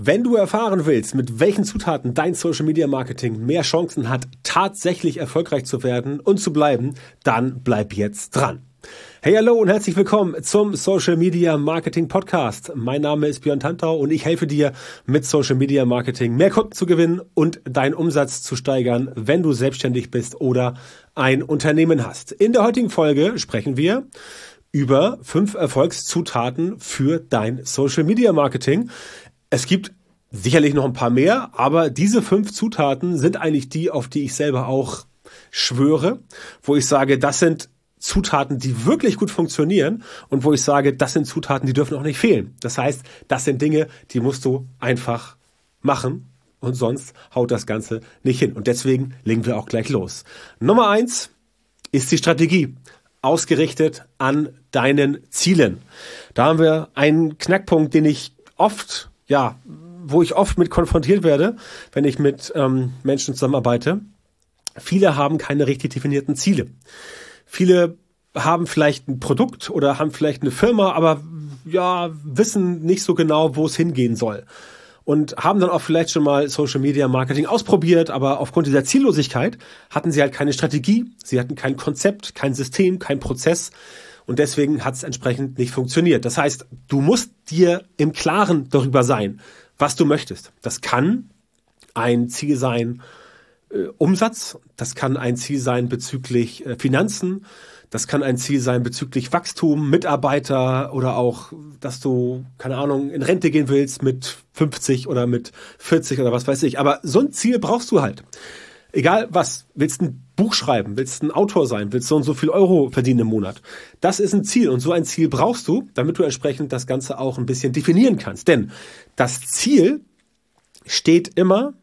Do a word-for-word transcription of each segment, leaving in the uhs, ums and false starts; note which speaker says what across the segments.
Speaker 1: Wenn du erfahren willst, mit welchen Zutaten dein Social Media Marketing mehr Chancen hat, tatsächlich erfolgreich zu werden und zu bleiben, dann bleib jetzt dran. Hey, hallo und herzlich willkommen zum Social Media Marketing Podcast. Mein Name ist Björn Tantau und ich helfe dir mit Social Media Marketing mehr Kunden zu gewinnen und deinen Umsatz zu steigern, wenn du selbstständig bist oder ein Unternehmen hast. In der heutigen Folge sprechen wir über fünf Erfolgszutaten für dein Social Media Marketing. Es gibt sicherlich noch ein paar mehr, aber diese fünf Zutaten sind eigentlich die, auf die ich selber auch schwöre, wo ich sage, das sind Zutaten, die wirklich gut funktionieren und wo ich sage, das sind Zutaten, die dürfen auch nicht fehlen. Das heißt, das sind Dinge, die musst du einfach machen und sonst haut das Ganze nicht hin. Und deswegen legen wir auch gleich los. Nummer eins ist die Strategie, ausgerichtet an deinen Zielen. Da haben wir einen Knackpunkt, den ich oft Ja, wo ich oft mit konfrontiert werde, wenn ich mit ähm, Menschen zusammenarbeite. Viele haben keine richtig definierten Ziele. Viele haben vielleicht ein Produkt oder haben vielleicht eine Firma, aber ja, wissen nicht so genau, wo es hingehen soll. Und haben dann auch vielleicht schon mal Social Media Marketing ausprobiert, aber aufgrund dieser Ziellosigkeit hatten sie halt keine Strategie, sie hatten kein Konzept, kein System, kein Prozess. Und deswegen hat es entsprechend nicht funktioniert. Das heißt, du musst dir im Klaren darüber sein, was du möchtest. Das kann ein Ziel sein, äh, Umsatz. Das kann ein Ziel sein bezüglich äh, Finanzen. Das kann ein Ziel sein bezüglich Wachstum, Mitarbeiter oder auch, dass du, keine Ahnung, in Rente gehen willst mit fünfzig oder mit vierzig oder was weiß ich. Aber so ein Ziel brauchst du halt. Egal was, willst ein Buch schreiben, willst ein Autor sein, willst so und so viel Euro verdienen im Monat. Das ist ein Ziel und so ein Ziel brauchst du, damit du entsprechend das Ganze auch ein bisschen definieren kannst. Denn das Ziel steht immer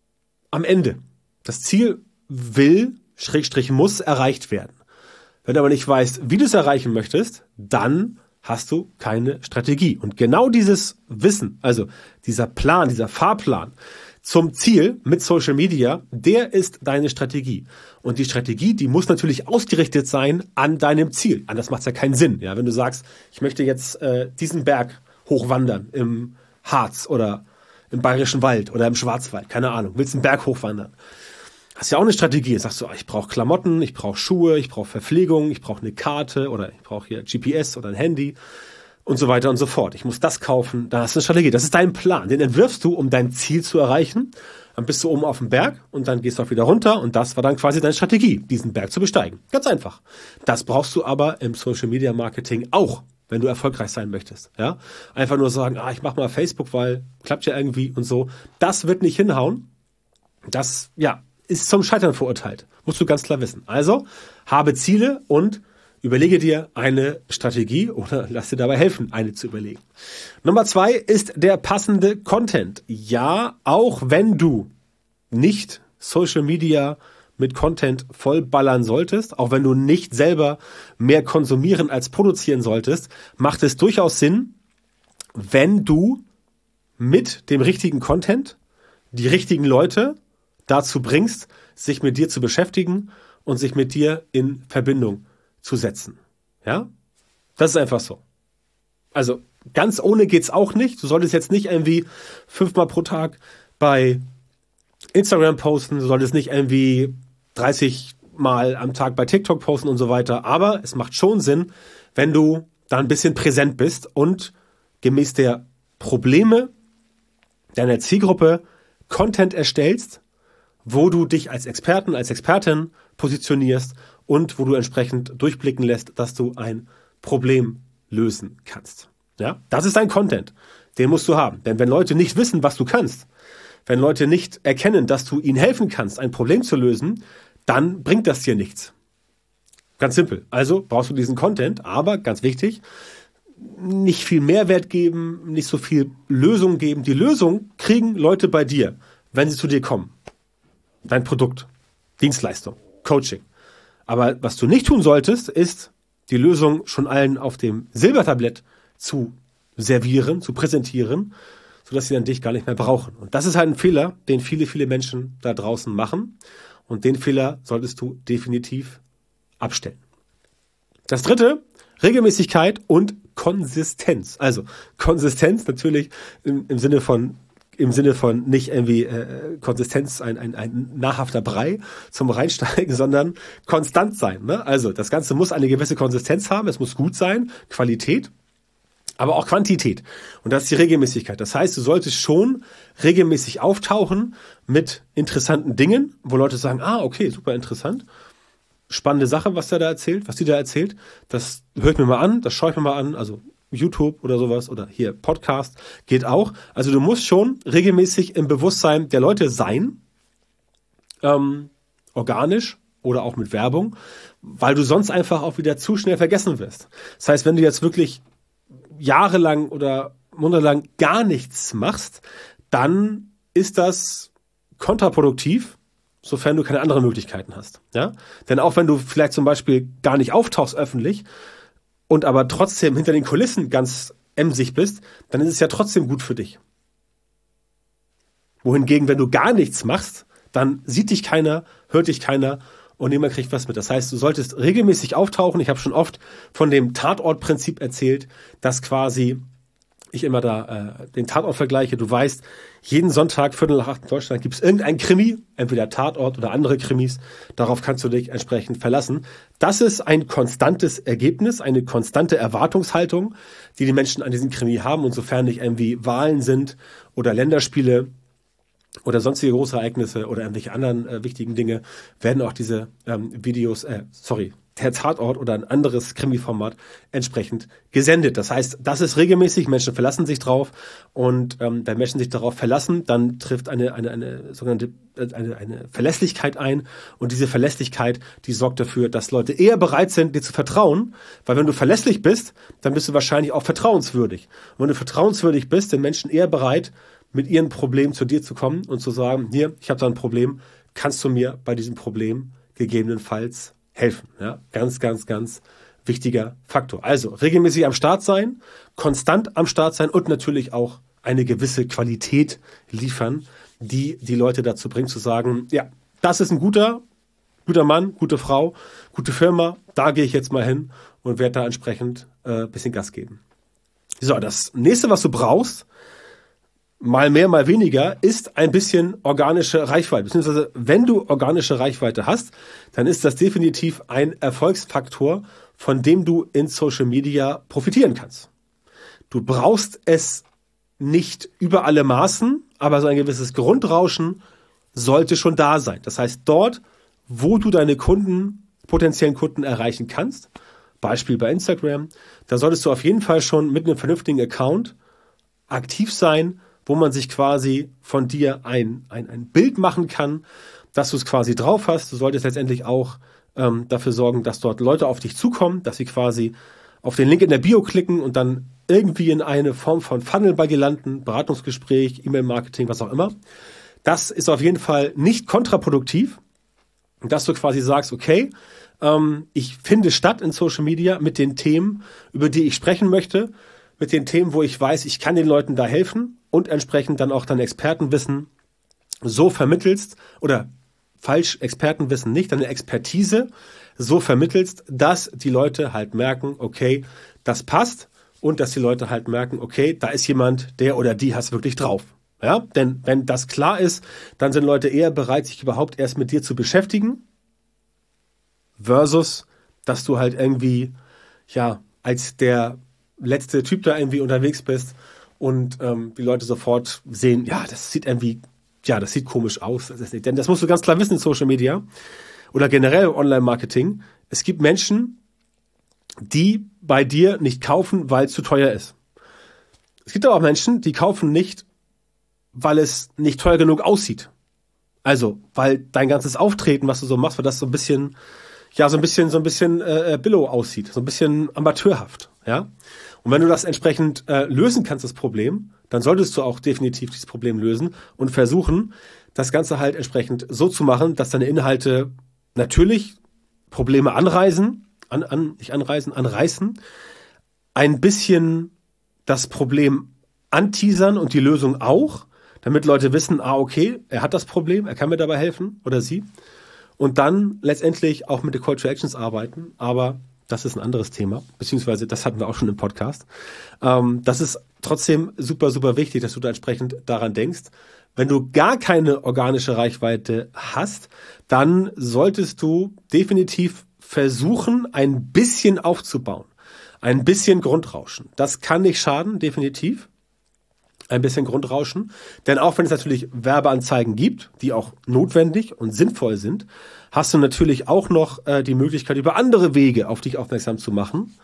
Speaker 1: am Ende. Das Ziel will, Schrägstrich muss erreicht werden. Wenn du aber nicht weißt, wie du es erreichen möchtest, dann hast du keine Strategie. Und genau dieses Wissen, also dieser Plan, dieser Fahrplan zum Ziel mit Social Media, der ist deine Strategie. Und die Strategie, die muss natürlich ausgerichtet sein an deinem Ziel. Anders macht es ja keinen Sinn. Ja, wenn du sagst, ich möchte jetzt äh, diesen Berg hochwandern im Harz oder im Bayerischen Wald oder im Schwarzwald, keine Ahnung, willst einen Berg hochwandern. Hast ja auch eine Strategie. Sagst du, ich brauche Klamotten, ich brauche Schuhe, ich brauche Verpflegung, ich brauche eine Karte oder ich brauche hier G P S oder ein Handy. Und so weiter und so fort. Ich muss das kaufen, da hast du eine Strategie. Das ist dein Plan. Den entwirfst du, um dein Ziel zu erreichen. Dann bist du oben auf dem Berg und dann gehst du auch wieder runter. Und das war dann quasi deine Strategie, diesen Berg zu besteigen. Ganz einfach. Das brauchst du aber im Social Media Marketing auch, wenn du erfolgreich sein möchtest. Ja? Einfach nur sagen, ah, ich mach mal Facebook, weil klappt ja irgendwie und so. Das wird nicht hinhauen. Das, ja, ist zum Scheitern verurteilt. Musst du ganz klar wissen. Also, habe Ziele und überlege dir eine Strategie oder lass dir dabei helfen, eine zu überlegen. Nummer zwei ist der passende Content. Ja, auch wenn du nicht Social Media mit Content vollballern solltest, auch wenn du nicht selber mehr konsumieren als produzieren solltest, macht es durchaus Sinn, wenn du mit dem richtigen Content die richtigen Leute dazu bringst, sich mit dir zu beschäftigen und sich mit dir in Verbindung zu setzen. Ja? Das ist einfach so. Also ganz ohne geht's auch nicht. Du solltest jetzt nicht irgendwie fünfmal pro Tag bei Instagram posten, du solltest nicht irgendwie dreißig Mal am Tag bei TikTok posten und so weiter. Aber es macht schon Sinn, wenn du da ein bisschen präsent bist und gemäß der Probleme deiner Zielgruppe Content erstellst, wo du dich als Experten, als Expertin positionierst und wo du entsprechend durchblicken lässt, dass du ein Problem lösen kannst. Ja, das ist dein Content. Den musst du haben. Denn wenn Leute nicht wissen, was du kannst, wenn Leute nicht erkennen, dass du ihnen helfen kannst, ein Problem zu lösen, dann bringt das dir nichts. Ganz simpel. Also brauchst du diesen Content, aber ganz wichtig, nicht viel Mehrwert geben, nicht so viel Lösung geben. Die Lösung kriegen Leute bei dir, wenn sie zu dir kommen. Dein Produkt, Dienstleistung, Coaching. Aber was du nicht tun solltest, ist, die Lösung schon allen auf dem Silbertablett zu servieren, zu präsentieren, sodass sie dann dich gar nicht mehr brauchen. Und das ist halt ein Fehler, den viele, viele Menschen da draußen machen. Und den Fehler solltest du definitiv abstellen. Das dritte, Regelmäßigkeit und Konsistenz. Also Konsistenz natürlich im, im Sinne von im Sinne von nicht irgendwie äh, Konsistenz, ein, ein, ein nahrhafter Brei zum Reinsteigen, sondern konstant sein. Ne? Also das Ganze muss eine gewisse Konsistenz haben, es muss gut sein, Qualität, aber auch Quantität. Und das ist die Regelmäßigkeit. Das heißt, du solltest schon regelmäßig auftauchen mit interessanten Dingen, wo Leute sagen, ah, okay, super interessant. Spannende Sache, was der da erzählt, was die da erzählt. Das höre ich mir mal an, das schaue ich mir mal an. Also YouTube oder sowas oder hier Podcast geht auch. Also du musst schon regelmäßig im Bewusstsein der Leute sein, ähm, organisch oder auch mit Werbung, weil du sonst einfach auch wieder zu schnell vergessen wirst. Das heißt, wenn du jetzt wirklich jahrelang oder monatelang gar nichts machst, dann ist das kontraproduktiv, sofern du keine anderen Möglichkeiten hast. Ja? Denn auch wenn du vielleicht zum Beispiel gar nicht auftauchst öffentlich und aber trotzdem hinter den Kulissen ganz emsig bist, dann ist es ja trotzdem gut für dich. Wohingegen, wenn du gar nichts machst, dann sieht dich keiner, hört dich keiner und niemand kriegt was mit. Das heißt, du solltest regelmäßig auftauchen. Ich habe schon oft von dem Tatortprinzip erzählt, dass quasi ich immer da äh, den Tatort vergleiche. Du weißt, jeden Sonntag, Viertel nach acht in Deutschland, gibt es irgendein Krimi, entweder Tatort oder andere Krimis. Darauf kannst du dich entsprechend verlassen. Das ist ein konstantes Ergebnis, eine konstante Erwartungshaltung, die die Menschen an diesem Krimi haben. Und sofern nicht irgendwie Wahlen sind oder Länderspiele oder sonstige große Ereignisse oder irgendwelche anderen äh, wichtigen Dinge, werden auch diese ähm, Videos, äh, sorry, der Tatort oder ein anderes Krimi-Format entsprechend gesendet. Das heißt, das ist regelmäßig, Menschen verlassen sich drauf und ähm, wenn Menschen sich darauf verlassen, dann trifft eine, eine, eine sogenannte eine, eine Verlässlichkeit ein und diese Verlässlichkeit, die sorgt dafür, dass Leute eher bereit sind, dir zu vertrauen, weil wenn du verlässlich bist, dann bist du wahrscheinlich auch vertrauenswürdig. Und wenn du vertrauenswürdig bist, sind Menschen eher bereit, mit ihren Problemen zu dir zu kommen und zu sagen, hier, ich habe da ein Problem, kannst du mir bei diesem Problem gegebenenfalls helfen? Ja, ganz, ganz, ganz wichtiger Faktor. Also regelmäßig am Start sein, konstant am Start sein und natürlich auch eine gewisse Qualität liefern, die die Leute dazu bringt zu sagen, ja, das ist ein guter, guter Mann, gute Frau, gute Firma, da gehe ich jetzt mal hin und werde da entsprechend äh, ein bisschen Gas geben. So, das nächste, was du brauchst, mal mehr, mal weniger, ist ein bisschen organische Reichweite. Beziehungsweise, wenn du organische Reichweite hast, dann ist das definitiv ein Erfolgsfaktor, von dem du in Social Media profitieren kannst. Du brauchst es nicht über alle Maßen, aber so ein gewisses Grundrauschen sollte schon da sein. Das heißt, dort, wo du deine Kunden, potenziellen Kunden erreichen kannst, Beispiel bei Instagram, da solltest du auf jeden Fall schon mit einem vernünftigen Account aktiv sein, wo man sich quasi von dir ein, ein, ein Bild machen kann, dass du es quasi drauf hast. Du solltest letztendlich auch ähm, dafür sorgen, dass dort Leute auf dich zukommen, dass sie quasi auf den Link in der Bio klicken und dann irgendwie in eine Form von Funnel bei dir landen, Beratungsgespräch, E-Mail-Marketing, was auch immer. Das ist auf jeden Fall nicht kontraproduktiv, dass du quasi sagst, okay, ähm, ich finde statt in Social Media mit den Themen, über die ich sprechen möchte, mit den Themen, wo ich weiß, ich kann den Leuten da helfen und entsprechend dann auch dein Expertenwissen so vermittelst oder falsch Expertenwissen nicht, deine Expertise so vermittelst, dass die Leute halt merken, okay, das passt und dass die Leute halt merken, okay, da ist jemand, der oder die hat's wirklich drauf. Ja, denn wenn das klar ist, dann sind Leute eher bereit, sich überhaupt erst mit dir zu beschäftigen versus, dass du halt irgendwie, ja, als der letzte Typ da irgendwie unterwegs bist und ähm, die Leute sofort sehen, ja, das sieht irgendwie, ja, das sieht komisch aus. Das ist nicht, denn das musst du ganz klar wissen in Social Media oder generell Online-Marketing. Es gibt Menschen, die bei dir nicht kaufen, weil es zu teuer ist. Es gibt aber auch Menschen, die kaufen nicht, weil es nicht teuer genug aussieht. Also, weil dein ganzes Auftreten, was du so machst, weil das so ein bisschen, ja, so ein bisschen, so ein bisschen äh, billow aussieht, so ein bisschen amateurhaft, ja. Und wenn du das entsprechend äh, lösen kannst, das Problem, dann solltest du auch definitiv dieses Problem lösen und versuchen, das Ganze halt entsprechend so zu machen, dass deine Inhalte natürlich Probleme anreißen, an, an, nicht anreißen, anreißen, ein bisschen das Problem anteasern und die Lösung auch, damit Leute wissen, ah, okay, er hat das Problem, er kann mir dabei helfen oder sie. Und dann letztendlich auch mit den Call to Actions arbeiten, aber Das ist ein anderes Thema, beziehungsweise das hatten wir auch schon im Podcast. Ähm, das ist trotzdem super, super wichtig, dass du da entsprechend daran denkst. Wenn du gar keine organische Reichweite hast, dann solltest du definitiv versuchen, ein bisschen aufzubauen. Ein bisschen Grundrauschen. Das kann nicht schaden, definitiv. Ein bisschen Grundrauschen. Denn auch wenn es natürlich Werbeanzeigen gibt, die auch notwendig und sinnvoll sind, hast du natürlich auch noch äh, die Möglichkeit, über andere Wege auf dich aufmerksam zu machen.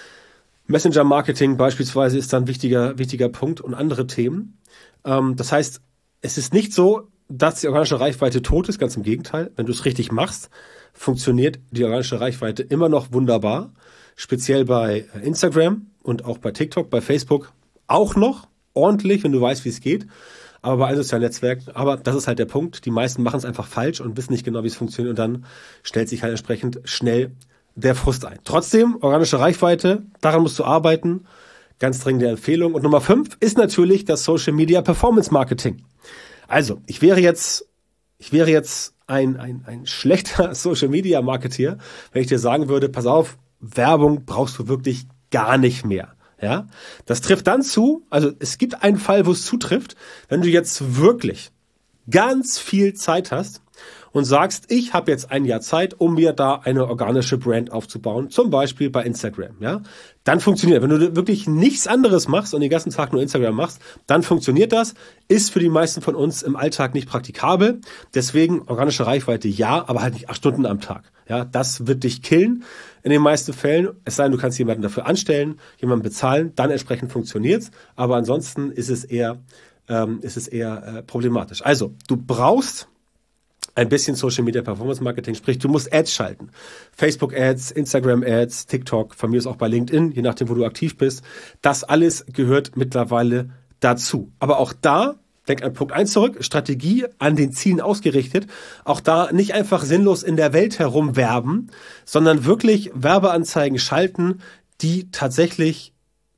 Speaker 1: Messenger-Marketing beispielsweise ist dann ein wichtiger, wichtiger Punkt und andere Themen. Ähm, das heißt, es ist nicht so, dass die organische Reichweite tot ist, ganz im Gegenteil. Wenn du es richtig machst, funktioniert die organische Reichweite immer noch wunderbar. Speziell bei Instagram und auch bei TikTok, bei Facebook auch noch ordentlich, wenn du weißt, wie es geht. Aber bei allen sozialen Netzwerken, aber das ist halt der Punkt. Die meisten machen es einfach falsch und wissen nicht genau, wie es funktioniert. Und dann stellt sich halt entsprechend schnell der Frust ein. Trotzdem, organische Reichweite, daran musst du arbeiten. Ganz dringende Empfehlung. Und Nummer fünf ist natürlich das Social Media Performance Marketing. Also, ich wäre jetzt, ich wäre jetzt ein, ein, ein schlechter Social Media Marketeer, wenn ich dir sagen würde, pass auf, Werbung brauchst du wirklich gar nicht mehr. Ja, das trifft dann zu, also es gibt einen Fall, wo es zutrifft, wenn du jetzt wirklich ganz viel Zeit hast und sagst, ich habe jetzt ein Jahr Zeit, um mir da eine organische Brand aufzubauen, zum Beispiel bei Instagram, ja, dann funktioniert. Wenn du wirklich nichts anderes machst und den ganzen Tag nur Instagram machst, dann funktioniert das, ist für die meisten von uns im Alltag nicht praktikabel, deswegen organische Reichweite ja, aber halt nicht acht Stunden am Tag, ja, das wird dich killen in den meisten Fällen, es sei denn, du kannst jemanden dafür anstellen, jemanden bezahlen, dann entsprechend funktioniert's, aber ansonsten ist es eher, ähm, ist es eher äh, problematisch. Also, du brauchst ein bisschen Social Media Performance Marketing, sprich, du musst Ads schalten. Facebook Ads, Instagram Ads, TikTok, von mir ist auch bei LinkedIn, je nachdem, wo du aktiv bist. Das alles gehört mittlerweile dazu. Aber auch da, denk an Punkt eins zurück, Strategie an den Zielen ausgerichtet. Auch da nicht einfach sinnlos in der Welt herumwerben, sondern wirklich Werbeanzeigen schalten, die tatsächlich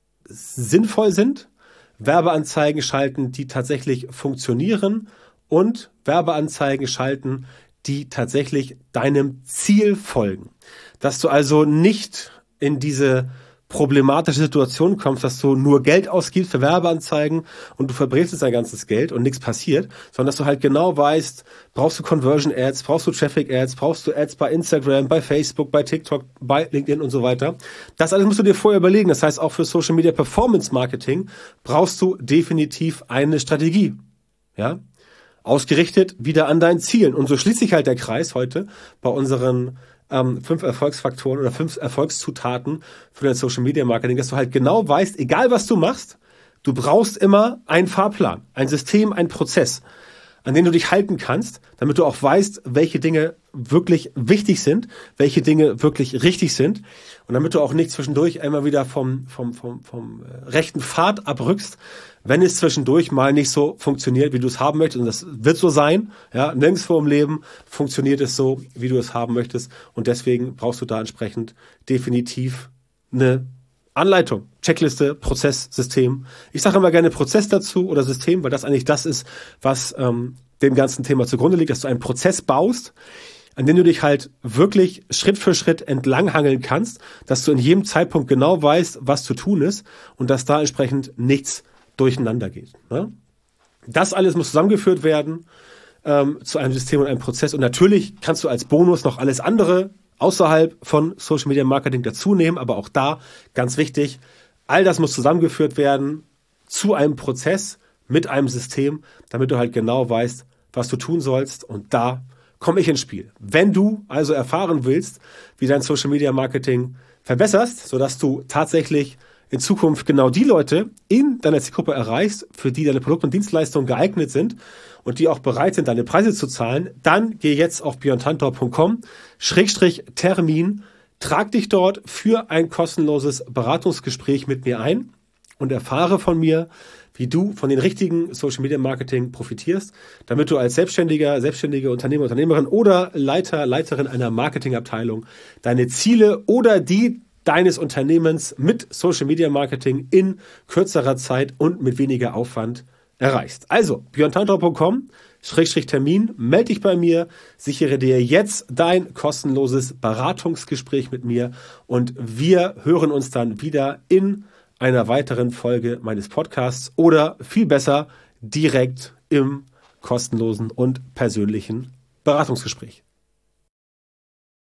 Speaker 1: sinnvoll sind. Werbeanzeigen schalten, die tatsächlich funktionieren. Und Werbeanzeigen schalten, die tatsächlich deinem Ziel folgen. Dass du also nicht in diese problematische Situation kommst, dass du nur Geld ausgibst für Werbeanzeigen und du verbrätst jetzt dein ganzes Geld und nichts passiert, sondern dass du halt genau weißt, brauchst du Conversion Ads, brauchst du Traffic Ads, brauchst du Ads bei Instagram, bei Facebook, bei TikTok, bei LinkedIn und so weiter. Das alles musst du dir vorher überlegen. Das heißt, auch für Social Media Performance Marketing brauchst du definitiv eine Strategie. Ja? Ausgerichtet wieder an deinen Zielen. Und so schließt sich halt der Kreis heute bei unseren ähm, fünf Erfolgsfaktoren oder fünf Erfolgszutaten für dein Social Media Marketing, dass du halt genau weißt, egal was du machst, du brauchst immer einen Fahrplan, ein System, einen Prozess, an den du dich halten kannst, damit du auch weißt, welche Dinge wirklich wichtig sind, welche Dinge wirklich richtig sind und damit du auch nicht zwischendurch einmal wieder vom, vom, vom, vom rechten Pfad abrückst, wenn es zwischendurch mal nicht so funktioniert, wie du es haben möchtest. Und das wird so sein, ja, nirgendwo im Leben funktioniert es so, wie du es haben möchtest. Und deswegen brauchst du da entsprechend definitiv eine Anleitung, Checkliste, Prozess, System. Ich sage immer gerne Prozess dazu oder System, weil das eigentlich das ist, was ähm, dem ganzen Thema zugrunde liegt, dass du einen Prozess baust, an dem du dich halt wirklich Schritt für Schritt entlanghangeln kannst, dass du in jedem Zeitpunkt genau weißt, was zu tun ist und dass da entsprechend nichts durcheinander geht. Ne? Das alles muss zusammengeführt werden ähm, zu einem System und einem Prozess. Und natürlich kannst du als Bonus noch alles andere außerhalb von Social Media Marketing dazu nehmen, aber auch da ganz wichtig, all das muss zusammengeführt werden zu einem Prozess mit einem System, damit du halt genau weißt, was du tun sollst. Und da komme ich ins Spiel. Wenn du also erfahren willst, wie dein Social Media Marketing verbesserst, sodass du tatsächlich in Zukunft genau die Leute in deiner Zielgruppe erreichst, für die deine Produkte und Dienstleistungen geeignet sind und die auch bereit sind, deine Preise zu zahlen, dann geh jetzt auf björn tantau punkt com Schrägstrich Termin, trag dich dort für ein kostenloses Beratungsgespräch mit mir ein und erfahre von mir, wie du von den richtigen Social Media Marketing profitierst, damit du als Selbstständiger, selbstständige Unternehmer, Unternehmerin oder Leiter, Leiterin einer Marketingabteilung deine Ziele oder die deines Unternehmens mit Social Media Marketing in kürzerer Zeit und mit weniger Aufwand erreichst. Also, björn tantor punkt com Schrägstrich Termin, melde dich bei mir, sichere dir jetzt dein kostenloses Beratungsgespräch mit mir und wir hören uns dann wieder in einer weiteren Folge meines Podcasts oder viel besser direkt im kostenlosen und persönlichen Beratungsgespräch.